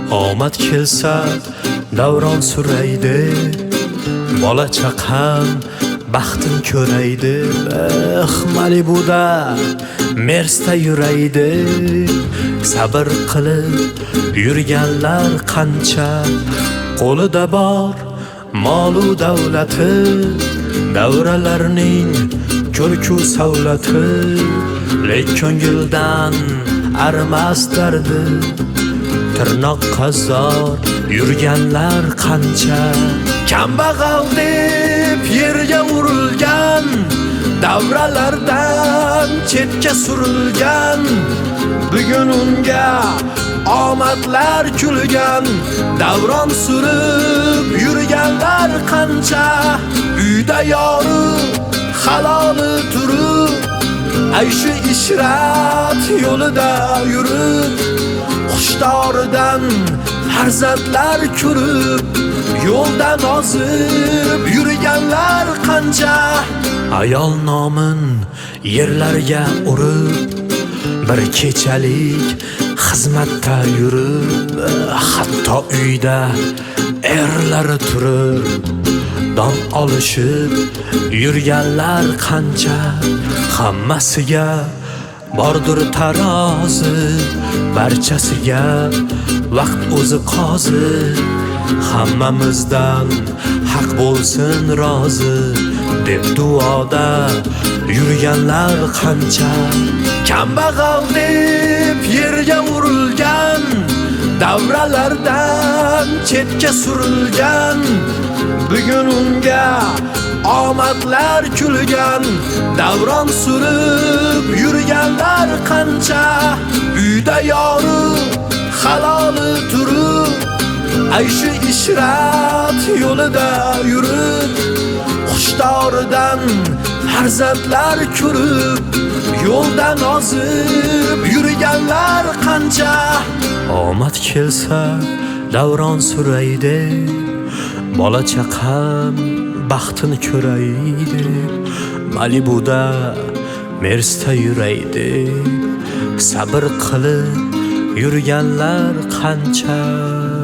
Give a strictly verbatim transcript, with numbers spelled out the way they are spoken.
omad kelsa davron suraydi, bola chaqam baxtin ko'raydi. Eh, Malibuda Mersda yuraydi, sabr qilib yurganlar qancha. Qo'lida bor molu davlati, davralarning ko'rku savlati, lek ko'ngildan arimas dardi. Tirnoq qazzor yurganlar qancha. Kambag'al deb yerga urilgan, davralardan chetga surilgan. Bugun unga omadlar kulgan, davron surib yurganlar qancha. Uyda yori haloli turib, ayshi ishrat yo'lida yurib, xushdoridan farzandlar ko'rib, yo'ldan ozib yurganlar qancha. Ayol nomin yerlarga urib, bir kechalik xizmatda yurib, hatto uyda erlari turib, dam olishib yurganlar qancha. Hammasiga bordir tarozi, barchasiga vaqt o'zi qozi. Hammamizdan haq bo'lsin rozi, deb duoda yurganlar qancha. Kambag'al deb yerga urilgan, davralardan chetga surilgan. Bugun unga omadlar kulgan, davron surib yurganlar qancha. Uyda yori haloli turib, ayshi ishrat yo'lida yurib, xushdoridan farzandlar ko'rib, yo'ldan ozib yurganlar qancha. Omad kelsa davron suraydi, bola chaqam baxtin ko'raydi. Malibuda Mersda yuraydi, sabr qilib yurganlar qancha.